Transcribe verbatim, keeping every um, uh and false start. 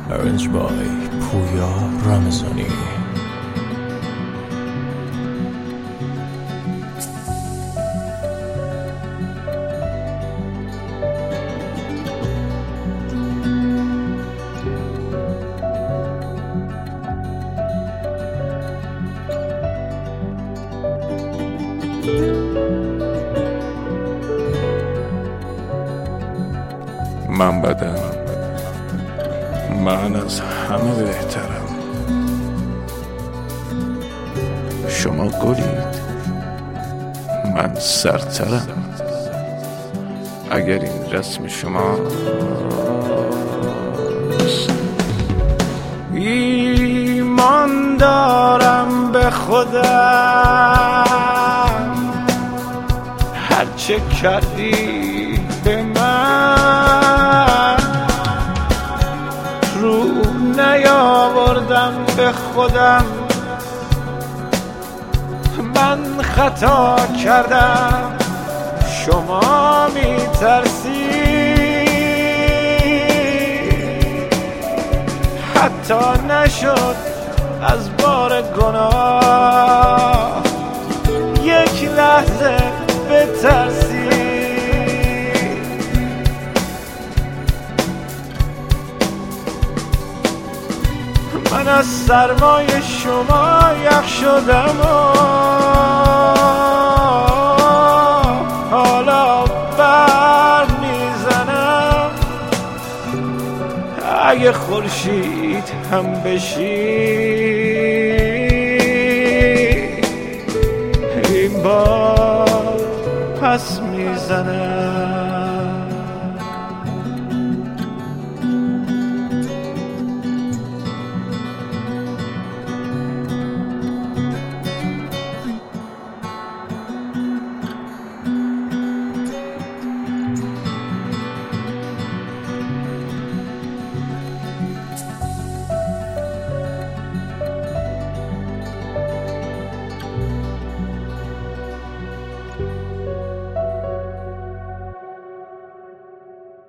Arranged by Puya Ramazani. من بدم، من از همه بهترم. شما گلید، من سرترم. اگر این رسم شما ایمان دارم به خودم، هرچه کردی به من رو نیاوردم به خودم. من خطا کردم، شما میترسی، حتی نشد از بار گناه یک لحظه بترسی. من از سرمای شما یخ شدم و حالا بر میزنم. اگه خورشید هم بشی این بار پس میزنم.